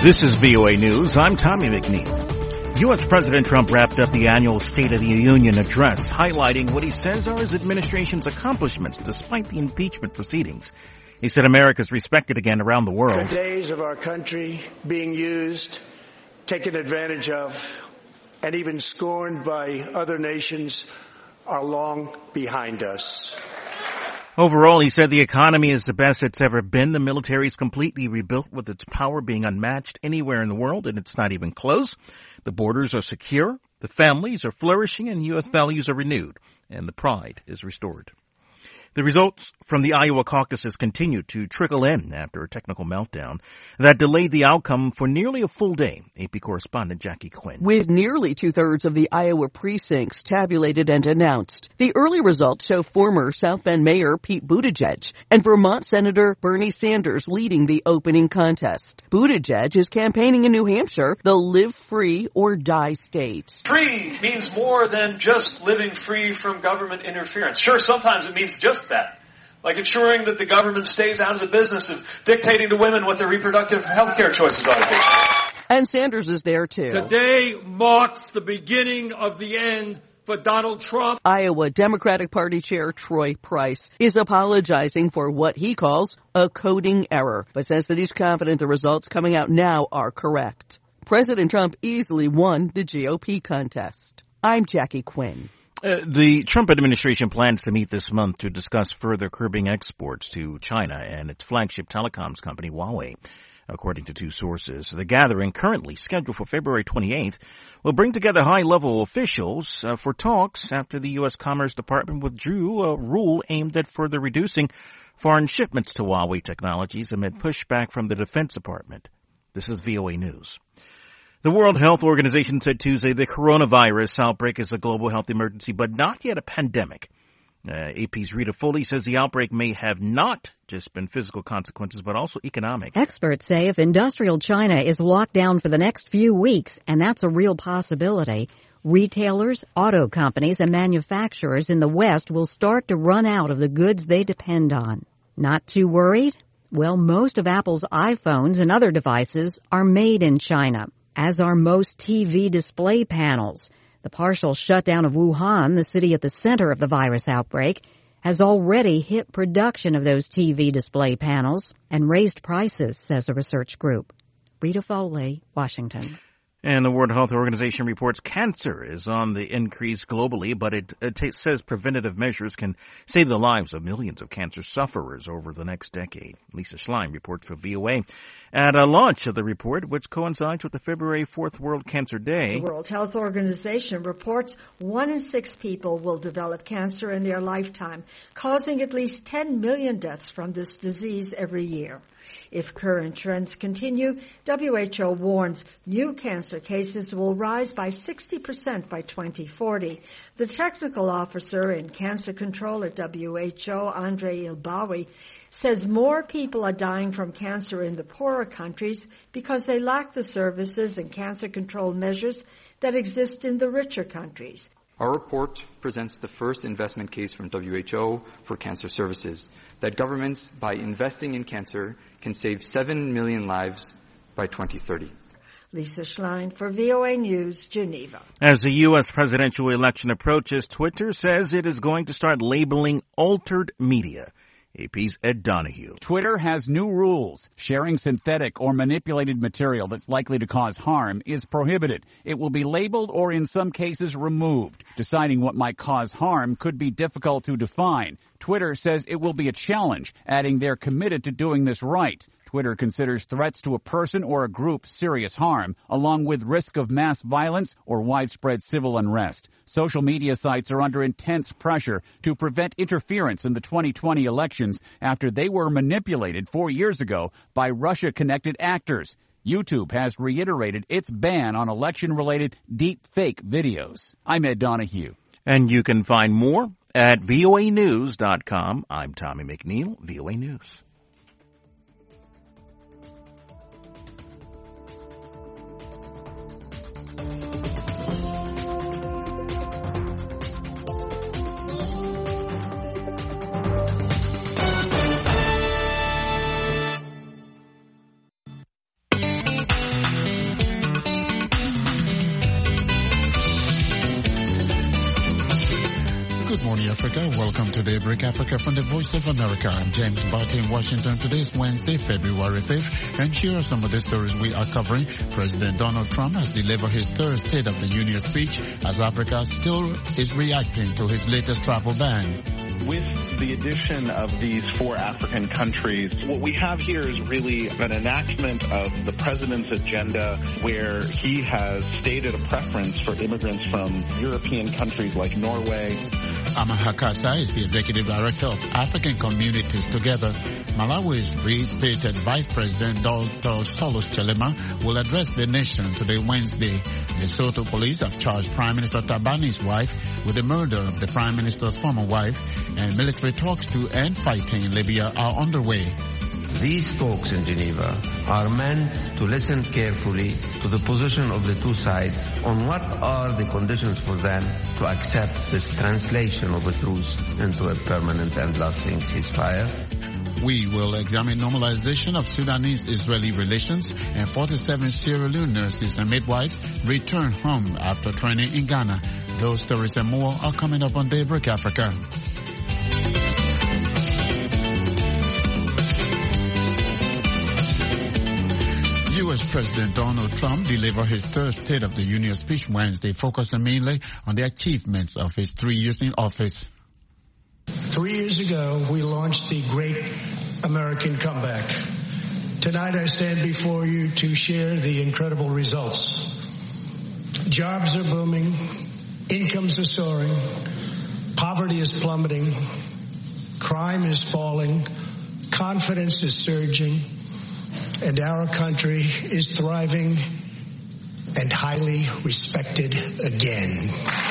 This is VOA News. I'm Tommy McNeil. U.S. President Trump wrapped up the annual State of the Union address, highlighting what he says are his administration's accomplishments despite the impeachment proceedings. He said America is respected again around the world. The days of our country being used, taken advantage of, and even scorned by other nations are long behind us. Overall, he said the economy is the best it's ever been. The military is completely rebuilt with its power being unmatched anywhere in the world, and it's not even close. The borders are secure, the families are flourishing, and U.S. values are renewed, and the pride is restored. The results from the Iowa caucuses continue to trickle in after a technical meltdown that delayed the outcome for nearly a full day. AP correspondent Jackie Quinn. With nearly two-thirds of the Iowa precincts tabulated and announced, the early results show former South Bend Mayor Pete Buttigieg and Vermont Senator Bernie Sanders leading the opening contest. Buttigieg is campaigning in New Hampshire, the live free or die state. Free means more than just living free from government interference. Sure, sometimes it means just that, like ensuring that the government stays out of the business of dictating to women what their reproductive health care choices ought to be. And Sanders is there too. Today marks the beginning of the end for Donald Trump. Iowa Democratic Party Chair Troy Price is apologizing for what he calls a coding error, but says that he's confident the results coming out now are correct. President Trump easily won the GOP contest. I'm Jackie Quinn. The Trump administration plans to meet this month to discuss further curbing exports to China and its flagship telecoms company, Huawei. According to two sources, the gathering, currently scheduled for February 28th, will bring together high-level officials for talks after the U.S. Commerce Department withdrew a rule aimed at further reducing foreign shipments to Huawei Technologies amid pushback from the Defense Department. This is VOA News. The World Health Organization said Tuesday the coronavirus outbreak is a global health emergency, but not yet a pandemic. AP's Rita Foley says the outbreak may have not just been physical consequences, but also economic. Experts say if industrial China is locked down for the next few weeks, and that's a real possibility, retailers, auto companies, and manufacturers in the West will start to run out of the goods they depend on. Not too worried? Well, most of Apple's iPhones and other devices are made in China, as are most TV display panels. The partial shutdown of Wuhan, the city at the center of the virus outbreak, has already hit production of those TV display panels and raised prices, says a research group. Rita Foley, Washington. And the World Health Organization reports cancer is on the increase globally, but it says preventative measures can save the lives of millions of cancer sufferers over the next decade. Lisa Schlein reports for VOA. At a launch of the report, which coincides with the February 4th World Cancer Day. The World Health Organization reports 1 in 6 people will develop cancer in their lifetime, causing at least 10 million deaths from this disease every year. If current trends continue, WHO warns new cancer cases will rise by 60% by 2040. The technical officer in cancer control at WHO, Andre Ilbawi, says more people are dying from cancer in the poorer countries because they lack the services and cancer control measures that exist in the richer countries. Our report presents the first investment case from WHO for cancer services, that governments, by investing in cancer, can save 7 million lives by 2030. Lisa Schlein for VOA News, Geneva. As the U.S. presidential election approaches, Twitter says it is going to start labeling altered media. AP's Ed Donahue. Twitter has new rules. Sharing synthetic or manipulated material that's likely to cause harm is prohibited. It will be labeled or in some cases removed. Deciding what might cause harm could be difficult to define. Twitter says it will be a challenge, adding they're committed to doing this right. Twitter considers threats to a person or a group serious harm, along with risk of mass violence or widespread civil unrest. Social media sites are under intense pressure to prevent interference in the 2020 elections after they were manipulated 4 years ago by Russia-connected actors. YouTube has reiterated its ban on election-related deep fake videos. I'm Ed Donahue. And you can find more at voanews.com. I'm Tommy McNeil, VOA News. Africa. Welcome to Daybreak Africa from the Voice of America. I'm James Barty in Washington. Today is Wednesday, February 5th, and here are some of the stories we are covering. President Donald Trump has delivered his third State of the Union speech as Africa still is reacting to his latest travel ban. With the addition of these 4 African countries, what we have here is really an enactment of the president's agenda where he has stated a preference for immigrants from European countries like Norway. Amaha Kasa is the Executive Director of African Communities Together. Malawi's reinstated Vice President Dr. Solos Chelema will address the nation today, Wednesday. Lesotho police have charged Prime Minister Tabani's wife with the murder of the Prime Minister's former wife, and military talks to end fighting in Libya are underway. These talks in Geneva are meant to listen carefully to the position of the two sides on what are the conditions for them to accept this translation of a truce into a permanent and lasting ceasefire. We will examine normalization of Sudanese-Israeli relations, and 47 Sierra Leone nurses and midwives return home after training in Ghana. Those stories and more are coming up on Daybreak Africa. U.S. President Donald Trump delivered his third State of the Union speech Wednesday, focusing mainly on the achievements of his 3 years in office. 3 years ago, we launched the Great American Comeback. Tonight, I stand before you to share the incredible results. Jobs are booming, incomes are soaring, poverty is plummeting, crime is falling, confidence is surging, and our country is thriving and highly respected again.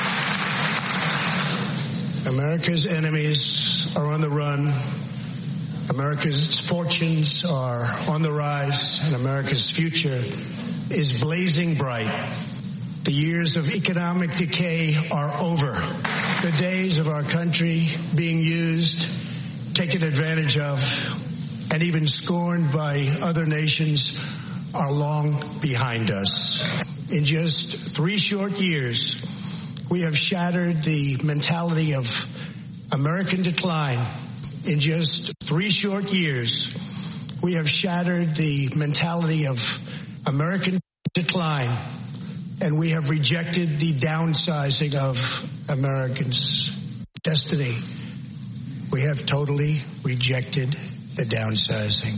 America's enemies are on the run. America's fortunes are on the rise, and America's future is blazing bright. The years of economic decay are over. The days of our country being used, taken advantage of, and even scorned by other nations are long behind us. In just 3 short years, we have shattered the mentality of American decline. In just 3 short years, we have shattered the mentality of American decline, and we have rejected the downsizing of Americans' destiny. We have totally rejected the downsizing.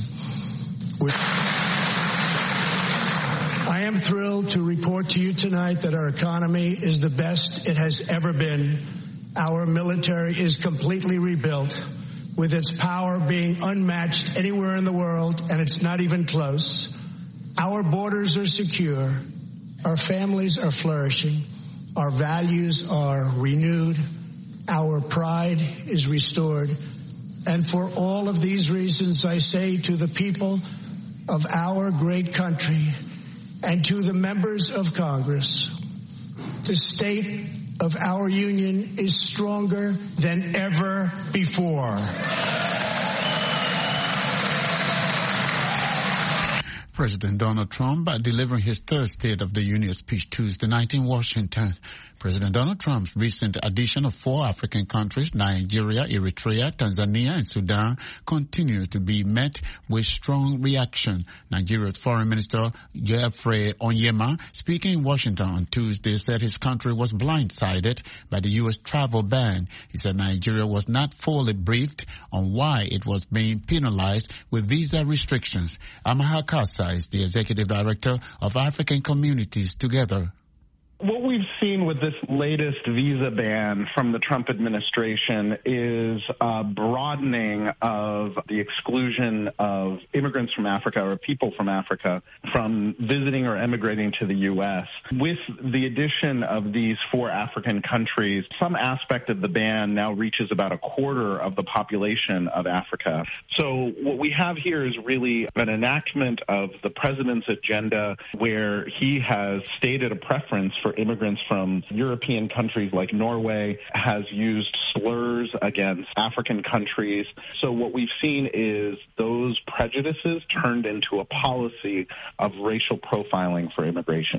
I am thrilled to report to you tonight that our economy is the best it has ever been. Our military is completely rebuilt, with its power being unmatched anywhere in the world, and it's not even close. Our borders are secure. Our families are flourishing. Our values are renewed. Our pride is restored. And for all of these reasons, I say to the people of our great country and to the members of Congress, the state of our union is stronger than ever before. President Donald Trump delivering his third State of the Union speech Tuesday night in Washington. President Donald Trump's recent addition of 4 African countries, Nigeria, Eritrea, Tanzania, and Sudan, continues to be met with strong reaction. Nigeria's Foreign Minister Geoffrey Onyema, speaking in Washington on Tuesday, said his country was blindsided by the U.S. travel ban. He said Nigeria was not fully briefed on why it was being penalized with visa restrictions. Amaha Kasa is the Executive Director of African Communities Together. What we've seen with this latest visa ban from the Trump administration is a broadening of the exclusion of immigrants from Africa or people from Africa from visiting or emigrating to the U.S. With the addition of these 4 African countries, some aspect of the ban now reaches about a quarter of the population of Africa. So what we have here is really an enactment of the president's agenda where he has stated a preference for immigrants from European countries like Norway, has used slurs against African countries. So what we've seen is those prejudices turned into a policy of racial profiling for immigration.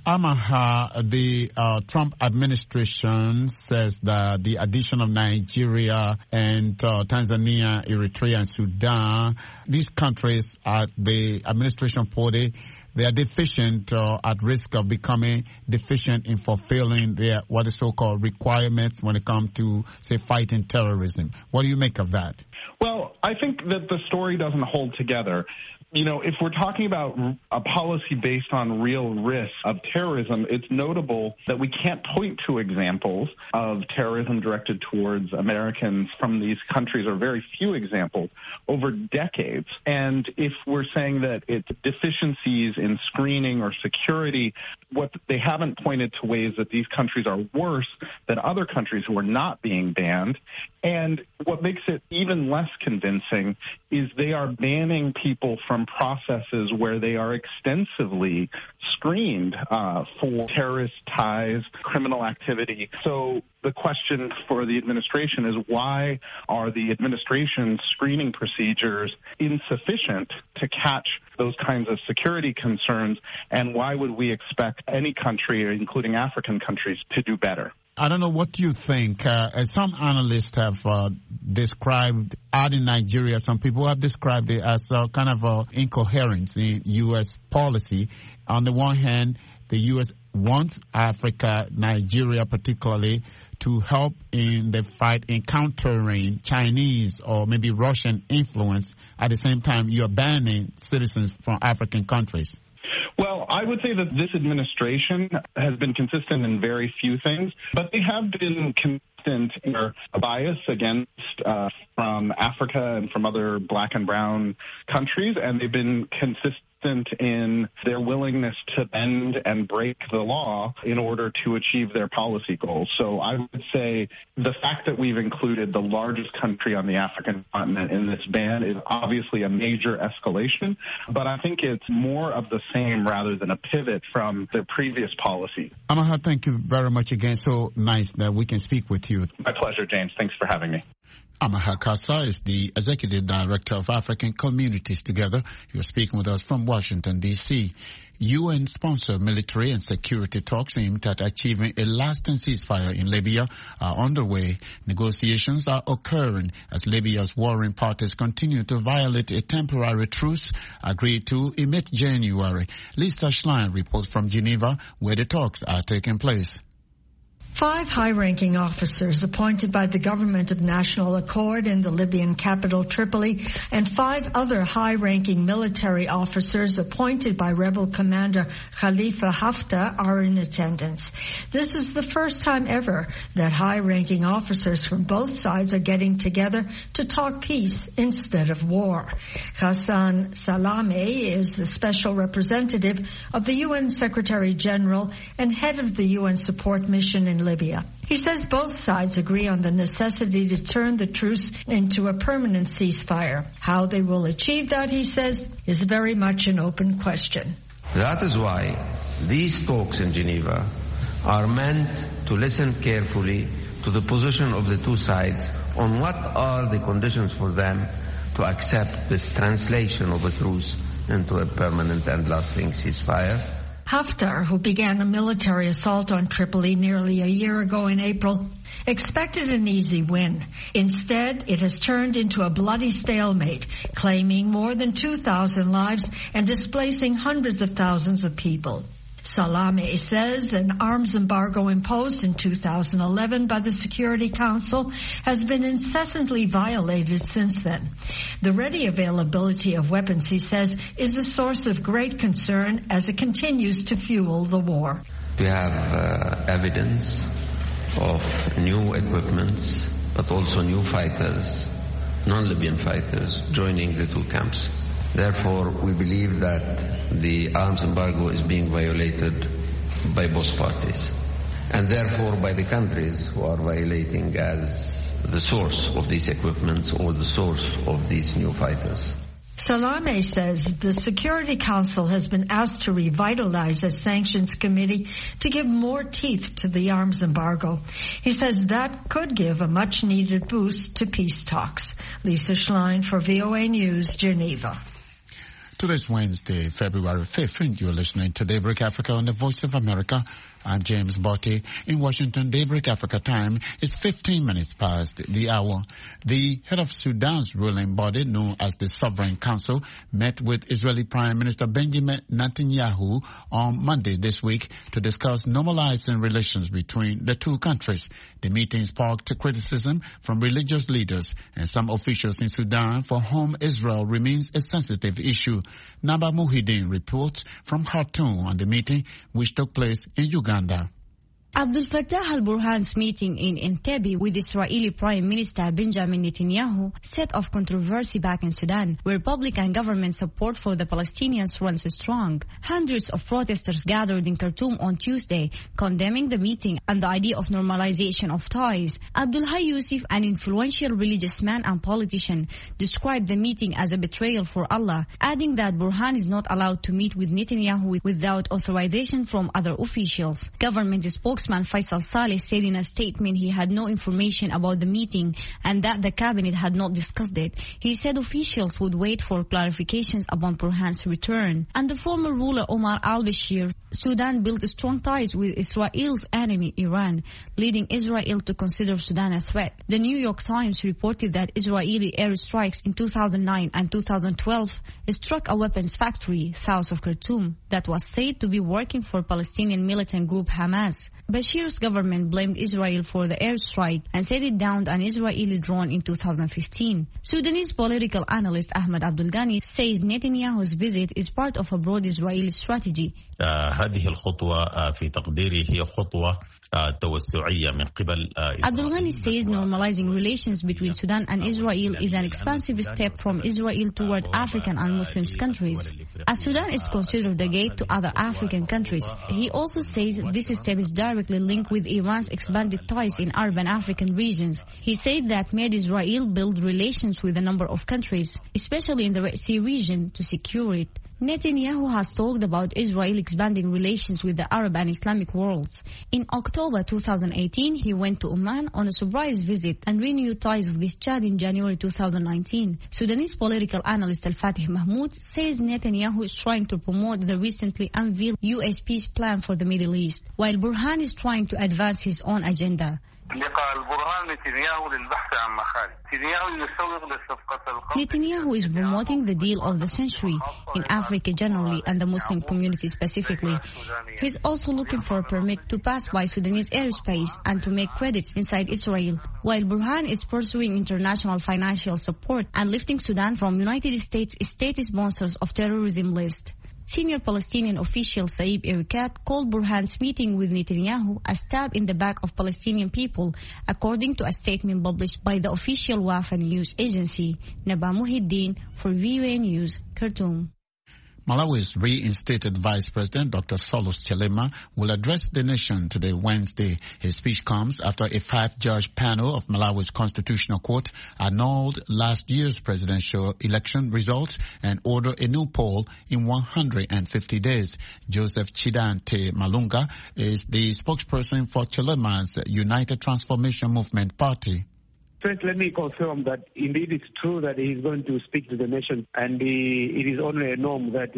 Amaha, the Trump administration says that the addition of Nigeria and Tanzania, Eritrea, and Sudan, these countries at the administration party, they are deficient at risk of becoming deficient in fulfilling their what is so-called requirements when it comes to, say, fighting terrorism. What do you make of that? Well, I think that the story doesn't hold together. You know, if we're talking about a policy based on real risk of terrorism, it's notable that we can't point to examples of terrorism directed towards Americans from these countries, or very few examples, over decades. And if we're saying that it's deficiencies in screening or security, what they haven't pointed to ways that these countries are worse than other countries who are not being banned. And what makes it even less convincing is they are banning people from processes where they are extensively screened for terrorist ties, criminal activity. So the question for the administration is, why are the administration's screening procedures insufficient to catch those kinds of security concerns, and why would we expect any country, including African countries, to do better? I don't know, what you think. Some analysts have described, adding Nigeria, some people have described it as kind of incoherence in U.S. policy. On the one hand, the U.S. wants Africa, Nigeria particularly, to help in the fight in countering Chinese or maybe Russian influence. At the same time, you're banning citizens from African countries. Well, I would say that this administration has been consistent in very few things, but they have been consistent in their bias against from Africa and from other black and brown countries, and they've been consistent in their willingness to bend and break the law in order to achieve their policy goals. So I would say the fact that we've included the largest country on the African continent in this ban is obviously a major escalation, but I think it's more of the same rather than a pivot from their previous policy. Amaha, thank you very much again. So nice that we can speak with you. My pleasure, James. Thanks for having me. Amaha Kassa is the Executive Director of African Communities Together. He was speaking with us from Washington, D.C. UN-sponsored military and security talks aimed at achieving a lasting ceasefire in Libya are underway. Negotiations are occurring as Libya's warring parties continue to violate a temporary truce agreed to in mid-January. Lisa Schlein reports from Geneva, where the talks are taking place. 5 high-ranking officers appointed by the Government of National Accord in the Libyan capital Tripoli and 5 other high-ranking military officers appointed by rebel commander Khalifa Haftar are in attendance. This is the first time ever that high-ranking officers from both sides are getting together to talk peace instead of war. Ghassan Salameh is the special representative of the UN Secretary General and head of the UN support mission in Libya. He says both sides agree on the necessity to turn the truce into a permanent ceasefire. How they will achieve that, he says, is very much an open question. That is why these talks in Geneva are meant to listen carefully to the position of the two sides on what are the conditions for them to accept this translation of a truce into a permanent and lasting ceasefire. Haftar, who began a military assault on Tripoli nearly a year ago in April, expected an easy win. Instead, it has turned into a bloody stalemate, claiming more than 2,000 lives and displacing hundreds of thousands of people. Salameh says an arms embargo imposed in 2011 by the Security Council has been incessantly violated since then. The ready availability of weapons, he says, is a source of great concern as it continues to fuel the war. We have evidence of new equipments, but also new fighters, non-Libyan fighters, joining the two camps. Therefore, we believe that the arms embargo is being violated by both parties, and therefore by the countries who are violating as the source of these equipments or the source of these new fighters. Salameh says the Security Council has been asked to revitalize a sanctions committee to give more teeth to the arms embargo. He says that could give a much-needed boost to peace talks. Lisa Schlein for VOA News, Geneva. Today's Wednesday, February 5th, and you're listening to Daybreak Africa on the Voice of America. I'm James Botti. In Washington, Daybreak Africa time is 15 minutes past the hour. The head of Sudan's ruling body, known as the Sovereign Council, met with Israeli Prime Minister Benjamin Netanyahu on Monday this week to discuss normalizing relations between the two countries. The meeting sparked criticism from religious leaders and some officials in Sudan, for whom Israel remains a sensitive issue. Naba Muhyiddin reports from Khartoum on the meeting, which took place in Uganda. Abdel Fattah al-Burhan's meeting in Entebbe with Israeli Prime Minister Benjamin Netanyahu set off controversy back in Sudan, where public and government support for the Palestinians runs strong. Hundreds of protesters gathered in Khartoum on Tuesday, condemning the meeting and the idea of normalization of ties. Abdullah Yusuf, an influential religious man and politician, described the meeting as a betrayal for Allah, adding that Burhan is not allowed to meet with Netanyahu without authorization from other officials. Government spokesman Faisal Saleh said in a statement he had no information about the meeting and that the cabinet had not discussed it. He said officials would wait for clarifications upon Burhan's return. And the former ruler Omar al-Bashir, Sudan built strong ties with Israel's enemy Iran, leading Israel to consider Sudan a threat. The New York Times reported that Israeli airstrikes in 2009 and 2012 struck a weapons factory south of Khartoum that was said to be working for Palestinian militant group Hamas. Bashir's government blamed Israel for the airstrike and said it downed an Israeli drone in 2015. Sudanese political analyst Ahmed Abdul Ghani says Netanyahu's visit is part of a broad Israeli strategy. هذه الخطوة في تقديري هي خطوة توسعية من قبل Abdul Ghani says normalizing relations between Sudan and Israel is an expansive step from Israel toward African and Muslim countries, as Sudan is considered the gate to other African countries. He also says this step is directly linked with Iran's expanded ties in Arab and African regions. He said that made Israel build relations with a number of countries, especially in the Red Sea region, to secure it. Netanyahu has talked about Israel expanding relations with the Arab and Islamic worlds. In October 2018, he went to Oman on a surprise visit and renewed ties with Chad in January 2019. Sudanese political analyst Al-Fatih Mahmoud says Netanyahu is trying to promote the recently unveiled U.S. peace plan for the Middle East, while Burhan is trying to advance his own agenda. Netanyahu is promoting the deal of the century in Africa generally and the Muslim community specifically. He's also looking for a permit to pass by Sudanese airspace and to make credits inside Israel, while Burhan is pursuing international financial support and lifting Sudan from United States state sponsors of terrorism list. Senior Palestinian official Saib Erekat called Burhan's meeting with Netanyahu a stab in the back of Palestinian people, according to a statement published by the official Wafa news agency. Naba Muhyiddin for VOA News, Khartoum. Malawi's reinstated Vice President Dr. Solus Chilema will address the nation today, Wednesday. His speech comes after a 5-judge panel of Malawi's Constitutional Court annulled last year's presidential election results and ordered a new poll in 150 days. Joseph Chidante Malunga is the spokesperson for Chilema's United Transformation Movement Party. First, let me confirm that indeed it's true that he is going to speak to the nation, and it is only a norm that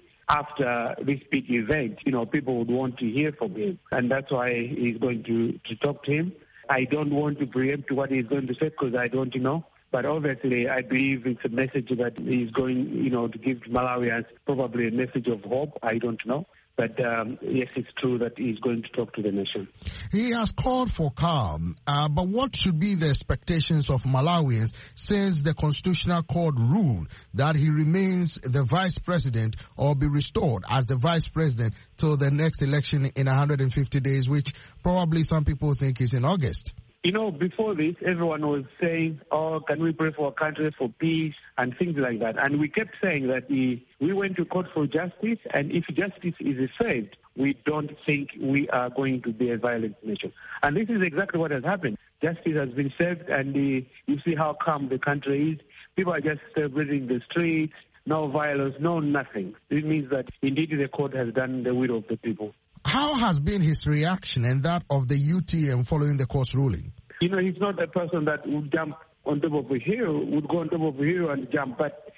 after this big event, people would want to hear from him, and that's why he's going to talk to him. I don't want to preempt what he's going to say because I don't know. But obviously, I believe it's a message that he's going, to give Malawians probably a message of hope. I don't know. But yes, it's true that he's going to talk to the nation. He has called for calm, but what should be the expectations of Malawians since the Constitutional Court ruled that he remains the vice president or be restored as the vice president till the next election in 150 days, which probably some people think is in August? Before this, everyone was saying, can we pray for our country, for peace, and things like that. And we kept saying that we went to court for justice, and if justice is served, we don't think we are going to be a violent nation. And this is exactly what has happened. Justice has been served, and you see how calm the country is. People are just celebrating the streets, no violence, no nothing. It means that indeed the court has done the will of the people. How has been his reaction and that of the UTM following the court's ruling? He's not a person that would jump on top of a hill, would go on top of a hill and jump, but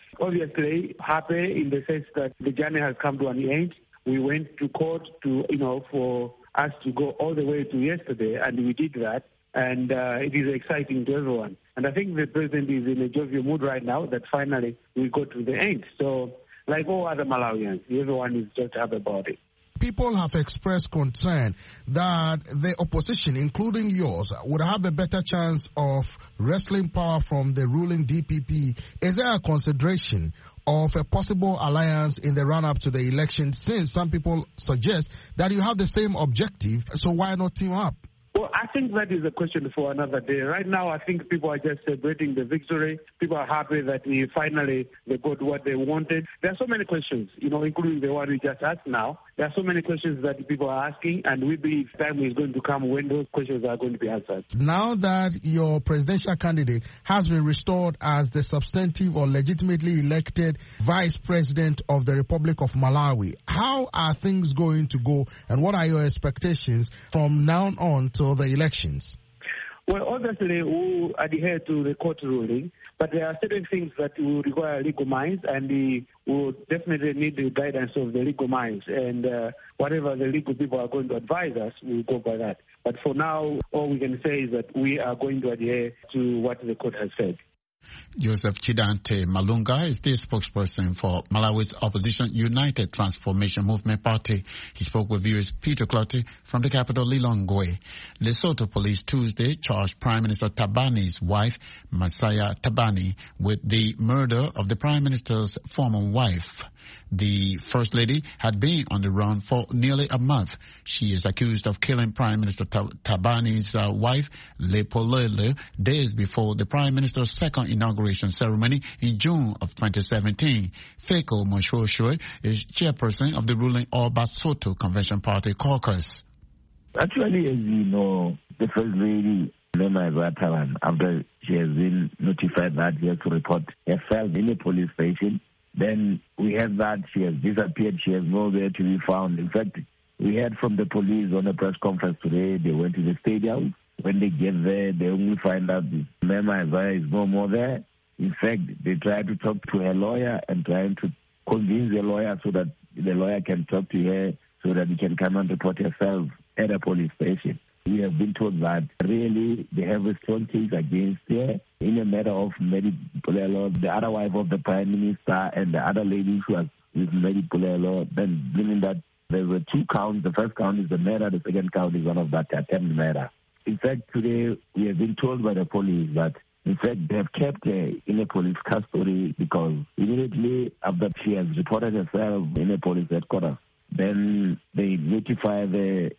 obviously happy in the sense that the journey has come to an end. We went to court to, for us to go all the way to yesterday, and we did that. And it is exciting to everyone. And I think the president is in a jovial mood right now that finally we go to the end. So, like all other Malawians, everyone is just happy about it. People have expressed concern that the opposition, including yours, would have a better chance of wresting power from the ruling DPP. Is there a consideration of a possible alliance in the run-up to the election, since some people suggest that you have the same objective, so why not team up? Well, I think that is a question for another day. Right now, I think people are just celebrating the victory. People are happy that finally they got what they wanted. There are so many questions, including the one we just asked now. There are so many questions that people are asking, and we believe time is going to come when those questions are going to be answered. Now that your presidential candidate has been restored as the substantive or legitimately elected vice president of the Republic of Malawi, how are things going to go, and what are your expectations from now on till the elections? Well, obviously, we adhere to the court ruling, but there are certain things that will require legal minds, and we will definitely need the guidance of the legal minds. And whatever the legal people are going to advise us, we'll go by that. But for now, all we can say is that we are going to adhere to what the court has said. Joseph Chidante Malunga is the spokesperson for Malawi's opposition United Transformation Movement Party. He spoke with viewers Peter Clottey from the capital Lilongwe. Lesotho police Tuesday charged Prime Minister Thabani's wife, Masaya Thabani, with the murder of the Prime Minister's former wife. The First Lady had been on the run for nearly a month. She is accused of killing Prime Minister Thabani's wife, Lepolele, days before the Prime Minister's second inauguration ceremony in June of 2017. Feko Moshoshwe is chairperson of the ruling All Basotho Convention Party caucus. Actually, as you know, the First Lady, Lema Zataran, after she has been notified that she has to report herself in a police station, then we heard that she has disappeared. She has nowhere to be found. In fact, we heard from the police on a press conference today. They went to the stadium. When they get there, they only find out Mema Isaiah is no more there. In fact, they tried to talk to her lawyer and trying to convince the lawyer so that the lawyer can talk to her so that he can come and report herself at a police station. We have been told that really they have a strong case against her in a matter of Mary Pulelo, the other wife of the Prime Minister, and the other lady who was with Mary Pulelo, then meaning that there were two counts. The first count is the murder, the second count is one of that attempted murder. In fact, today we have been told by the police that in fact they have kept her in a police custody because immediately after she has reported herself in a police headquarters, then they notify the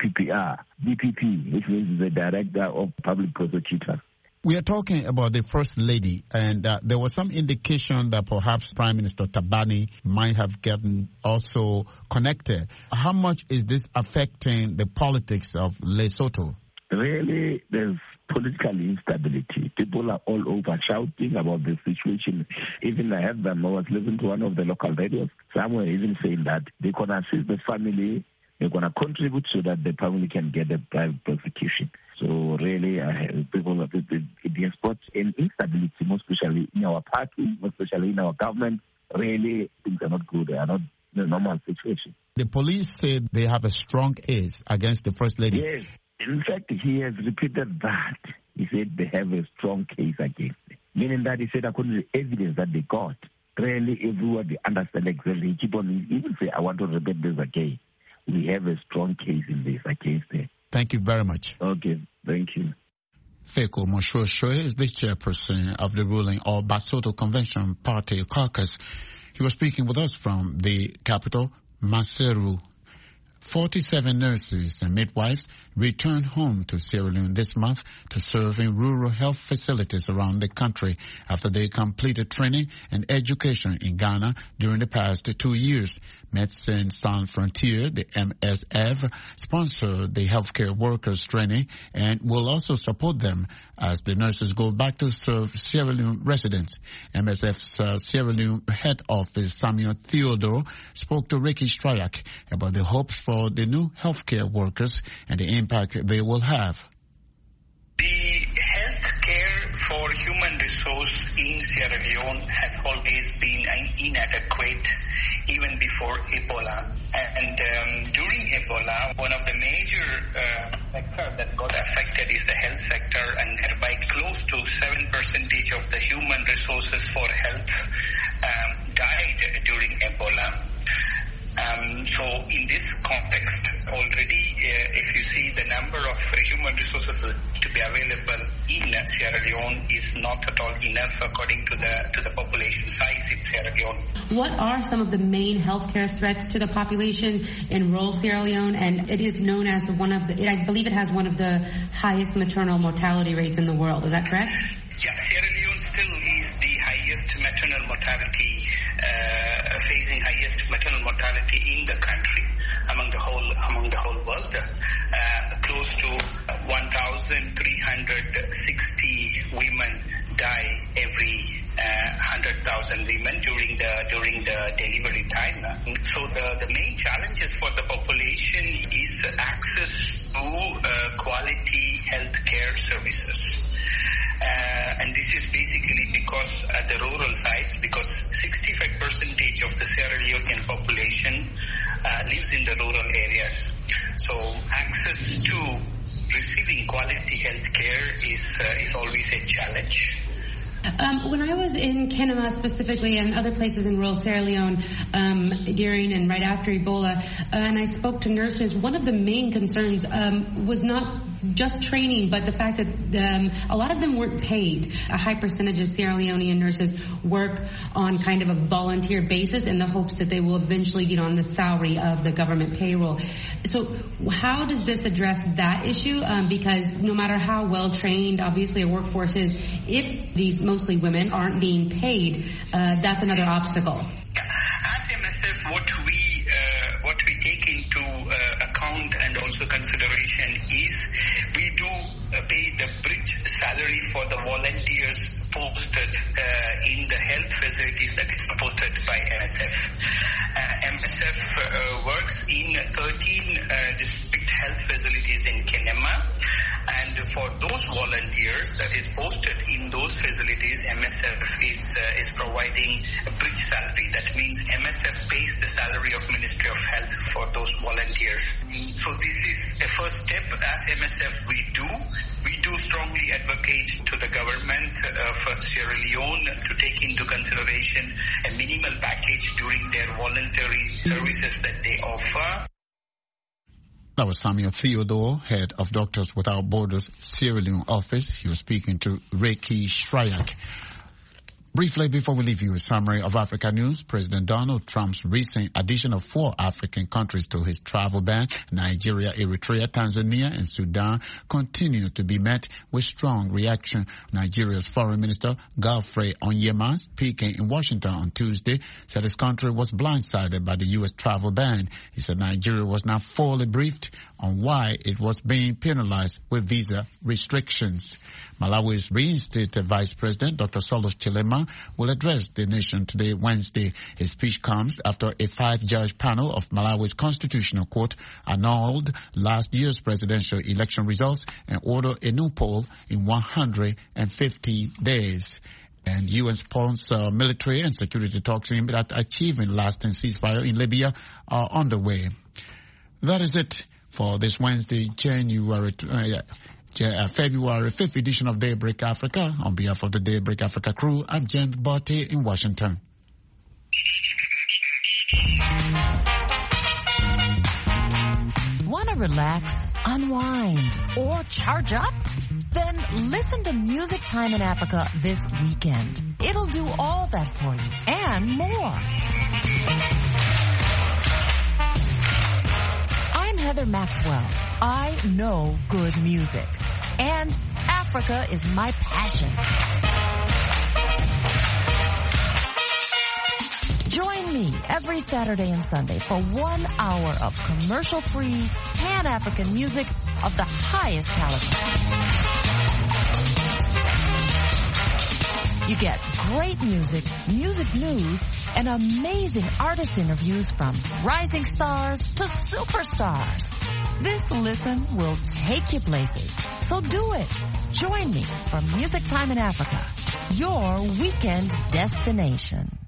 DPP, which means the Director of Public Prosecutors. We are talking about the First Lady, and there was some indication that perhaps Prime Minister Thabani might have gotten also connected. How much is this affecting the politics of Lesotho? Really, there's political instability. People are all over shouting about the situation. Even I heard them, I was listening to one of the local radios. Some were even saying that they're going to assist the family, they're going to contribute so that the family can get a private prosecution. So really, people have brought in instability, most especially in our party, most especially in our government. Really, things are not good. They are not in a normal situation. The police said they have a strong case against the First Lady. Yes. In fact, he has repeated that. He said they have a strong case against it. Meaning that he said according to the evidence that they got, really everybody understands exactly. He keep on even say, I want to repeat this again. We have a strong case in this against it. Thank you very much. Okay, thank you. Feko Moshoshwe is the chairperson of the ruling All Basotho Convention Party caucus. He was speaking with us from the capital, Maseru. 47 nurses and midwives returned home to Sierra Leone this month to serve in rural health facilities around the country after they completed training and education in Ghana during the past 2 years. Médecins Sans Frontières, the MSF, sponsored the healthcare workers training and will also support them as the nurses go back to serve Sierra Leone residents. MSF's Sierra Leone head office, Samuel Theodore, spoke to Ricky Strayak about the hopes for the new healthcare workers and the impact they will have. The healthcare for human resources resource in Sierra Leone has always been inadequate, even before Ebola. And during Ebola, one of the major sectors that got affected is the health sector, and thereby close to 7% of the human resources for health died during Ebola. So in this context, already if you see the number of human resources to be available in Sierra Leone is not at all enough according to the population size in Sierra Leone. What are some of the main healthcare threats to the population in rural Sierra Leone? And it is known as I believe it has one of the highest maternal mortality rates in the world. Is that correct? Yeah, Sierra Leone still is the highest maternal mortality, facing highest maternal mortality in the country among the whole world. Close to 1,360 women die every 100,000 women during the delivery time. So the main challenges for the population is access to quality health care services. And this is basically because at the rural sites, because 65% of the Sierra Leonean population lives in the rural areas. So access to receiving quality health care is always a challenge. When I was in Kenema specifically and other places in rural Sierra Leone during and right after Ebola, and I spoke to nurses, one of the main concerns was not just training, but the fact that a lot of them weren't paid. A high percentage of Sierra Leonean nurses work on kind of a volunteer basis in the hopes that they will eventually get on the salary of the government payroll. So how does this address that issue? Because no matter how well trained, obviously, a workforce is, if these mostly women aren't being paid, that's another obstacle. As MSF, what we take into account and also consideration is we do pay the bridge salary for the volunteers posted in the health facilities that is supported by MSF. MSF works in 13 district health facilities in Kenema, and for those volunteers that is posted in those facilities, MSF is providing a bridge salary. That means MSF pays the salary of Ministry of Health for those volunteers. So this is a first step. As MSF, we do strongly advocate to the government of Sierra Leone to take into consideration a minimal package during their voluntary services that they offer. That was Samuel Theodore, head of Doctors Without Borders Sierra Leone office. He was speaking to Reiki Shryak. Briefly, before we leave you, a summary of Africa news. President Donald Trump's recent addition of 4 African countries to his travel ban, Nigeria, Eritrea, Tanzania, and Sudan, continues to be met with strong reaction. Nigeria's Foreign Minister, Godfrey Onyema, speaking in Washington on Tuesday, said his country was blindsided by the U.S. travel ban. He said Nigeria was not fully briefed on why it was being penalized with visa restrictions. Malawi's reinstated Vice President, Dr. Solos Chilema, will address the nation today, Wednesday. His speech comes after a 5-judge panel of Malawi's Constitutional Court annulled last year's presidential election results and ordered a new poll in 150 days. And UN-sponsored military and security talks aimed at achieving lasting ceasefire in Libya are underway. That is it for this Wednesday, February 5th edition of Daybreak Africa. On behalf of the Daybreak Africa crew, I'm James Botte in Washington. Want to relax, unwind, or charge up? Then listen to Music Time in Africa this weekend. It'll do all that for you and more. I'm Heather Maxwell. I know good music. And Africa is my passion. Join me every Saturday and Sunday for 1 hour of commercial-free, Pan-African music of the highest caliber. You get great music, music news, and amazing artist interviews from rising stars to superstars. This listen will take you places. So do it. Join me for Music Time in Africa your weekend destination.